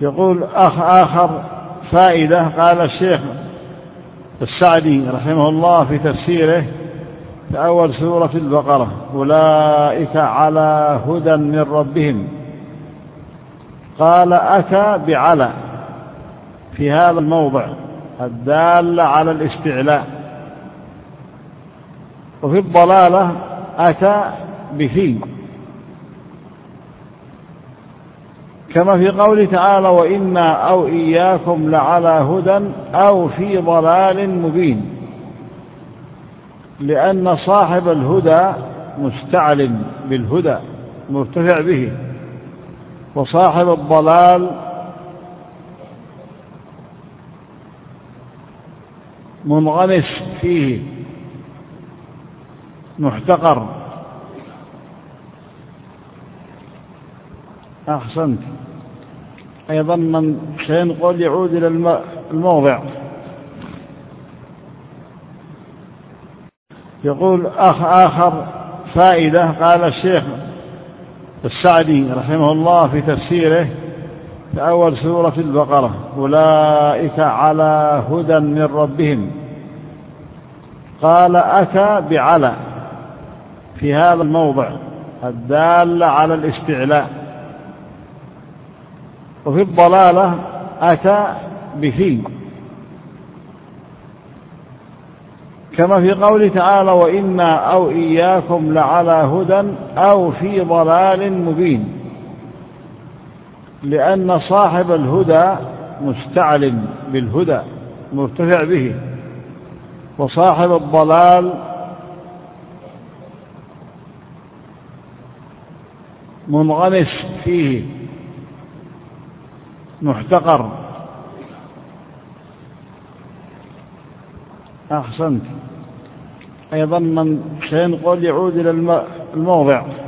يقول آخر فائدة. قال الشيخ السعدي رحمه الله في تفسيره في أول سورة البقرة: أولئك على هدى من ربهم. قال: أتى بعلى في هذا الموضع الدالة على الاستعلاء، وفي الضلالة أتى بفي، كما في قوله تعالى: وإنا أو إياكم لعلى هدى أو في ضلال مبين، لأن صاحب الهدى مستعل بالهدى مرتفع به، وصاحب الضلال منغمس فيه محتقر. أحسنت. أيضا من سينقل يعود إلى الموضع. يقول آخر فائدة. قال الشيخ السعدي رحمه الله في تفسيره في أول سورة البقرة: أولئك على هدى من ربهم. قال: أتى بعلى في هذا الموضع الدالة على الاستعلاء، وفي الضلالة أتى بفي، كما في قوله تعالى: وإنا أو إياكم لعلى هدى أو في ضلال مبين، لأن صاحب الهدى مستعل بالهدى مرتفع به، وصاحب الضلال منغمس فيه محتقر. أحسنت. أيضا من سينقل يعود إلى الموضع.